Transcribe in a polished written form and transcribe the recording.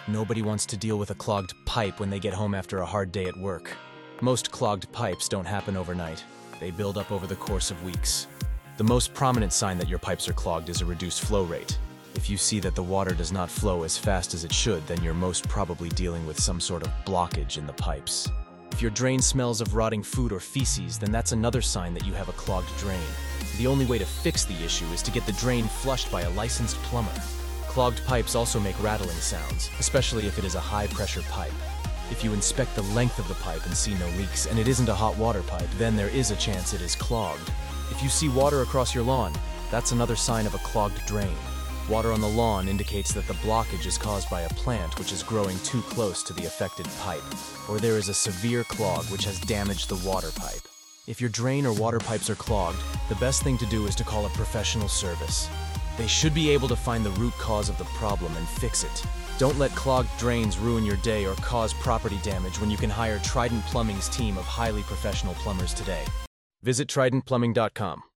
Nobody wants to deal with a clogged pipe when they get home after a hard day at work. Most clogged pipes don't happen overnight. They build up over the course of weeks. The most prominent sign that your pipes are clogged is a reduced flow rate. If you see that the water does not flow as fast as it should, then you're most probably dealing with some sort of blockage in the pipes. If your drain smells of rotting food or feces, then that's another sign that you have a clogged drain. The only way to fix the issue is to get the drain flushed by a licensed plumber. Clogged pipes also make rattling sounds, especially if it is a high-pressure pipe. If you inspect the length of the pipe and see no leaks, and it isn't a hot water pipe, then there is a chance it is clogged. If you see water across your lawn, that's another sign of a clogged drain. Water on the lawn indicates that the blockage is caused by a plant which is growing too close to the affected pipe, or there is a severe clog which has damaged the water pipe. If your drain or water pipes are clogged, the best thing to do is to call a professional service. They should be able to find the root cause of the problem and fix it. Don't let clogged drains ruin your day or cause property damage when you can hire Trident Plumbing's team of highly professional plumbers today. Visit tridentplumbing.com.